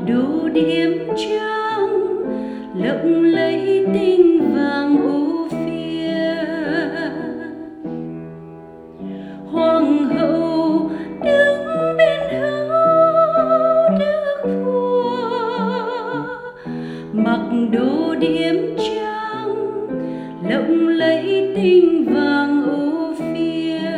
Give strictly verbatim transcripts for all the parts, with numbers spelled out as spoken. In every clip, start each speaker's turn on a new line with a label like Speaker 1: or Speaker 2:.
Speaker 1: đồ điểm trắng lộng lẫy tinh vàng ô phia. Hoàng hậu đứng bên hữu đức vua, mặc đồ điểm trắng lộng lẫy tinh vàng ô phia.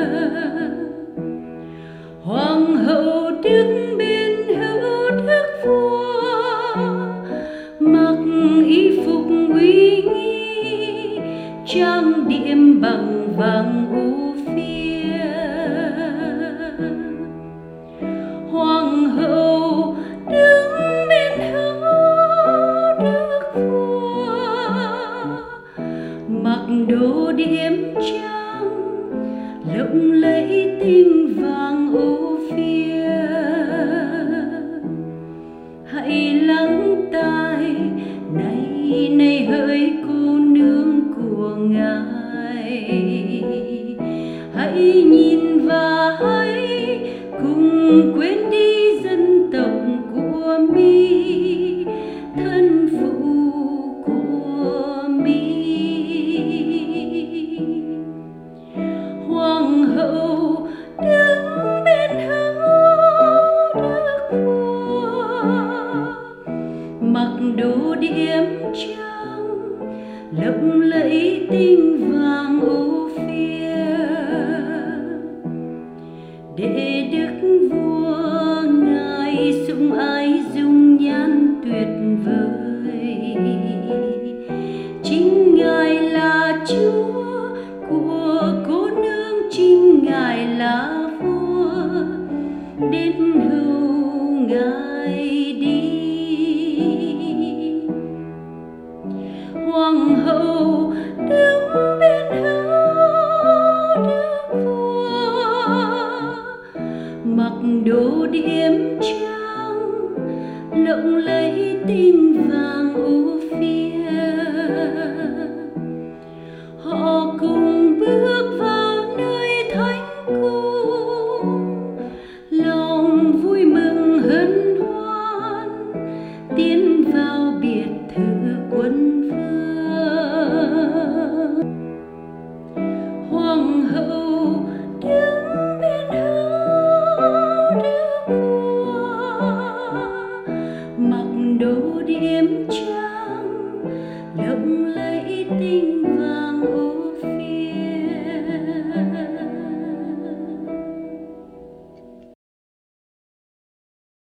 Speaker 1: Hoàng hậu đứng bên hữu đức vua, mặc y phục uy nghi trang điểm bằng vàng ô phia. Hoàng hậu đứng bên hữu đức vua, mặc đồ điểm trắng lộng lẫy tinh vàng ô phia. Hãy lắng tai này này hỡi cô nương của ngài, hãy nhìn và hãy cùng quên đi dân tộc của mi, thân phụ của mi. Hoàng hậu đứng bên hữu đức vua, mặc đồ điểm trắng lộng lẫy tinh vàng ô phia. Để đức vua ngài sủng ái dung nhan tuyệt vời, chính ngài là chúa của cô nương, chính ngài là vua đến hưu ngài đi. Hoàng hậu đứng bên hữu đức vua, mặc đồ điểm trắng lộng lẫy tinh vàng ô phia. Họ cùng bước vào nơi thánh cung, lòng vui mừng hân hoan tiến vào biệt thự quân vương. Hoàng hậu đứng bên hữu đức vua, mặc đồ điểm trắng lộng lẫy tinh